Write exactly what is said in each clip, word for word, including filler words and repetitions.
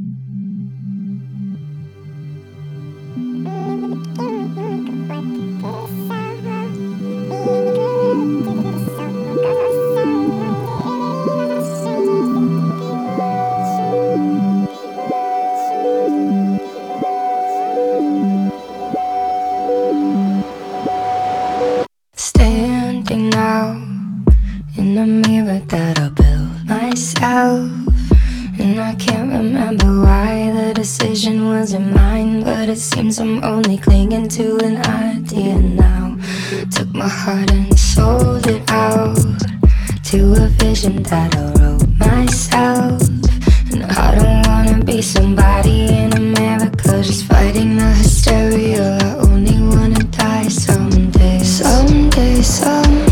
Standing now in the mirror that I built myself, and I can't remember why the decision wasn't mine, but it seems I'm only clinging to an idea now. Took my heart and sold it out to a vision that I wrote myself. And I don't wanna be somebody in America just fighting the hysteria. I only wanna die someday, someday, someday.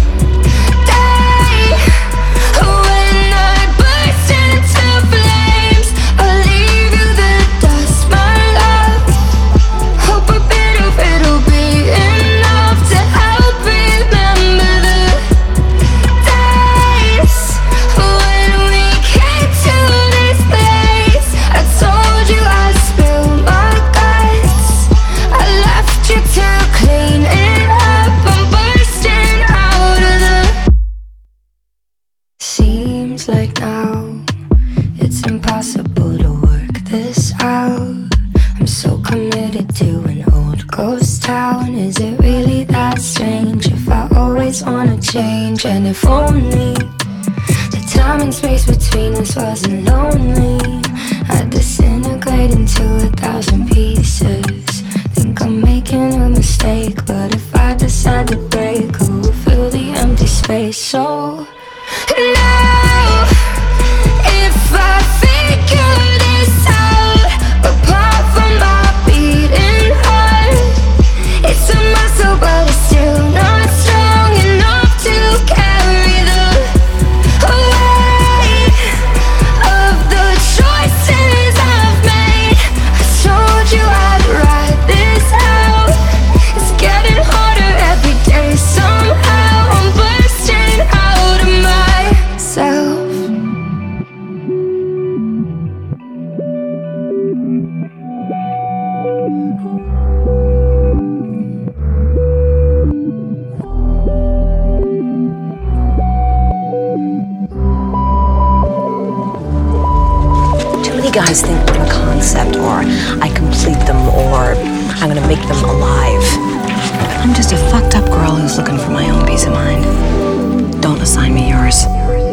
When I burst into flames, I'll leave you the dust, my love. Hope a bit of it'll be enough to help remember the days when we came to this place. I told you I'd spill my guts, I left you to clean it up. I'm bursting out of the. Seems like now it's impossible to work this out. I'm so committed to an old ghost town. Is it really that strange if I always wanna change? And if only the time and space between us wasn't lonely, I'd disintegrate into a thousand pieces. Think I'm making a mistake, but if I decide to break, who will fill the empty space? So now, if I figure this out, apart from my beating heart, it's a muscle but it's still not strong enough to carry the weight of the choices I've made. I told you I'd write this out. It's getting harder every day somehow. I'm bursting out of myself. Too many guys think I'm a concept, or I complete them, or I'm gonna make them alive. I'm just a fucked up girl who's looking for my own peace of mind. Don't assign me yours.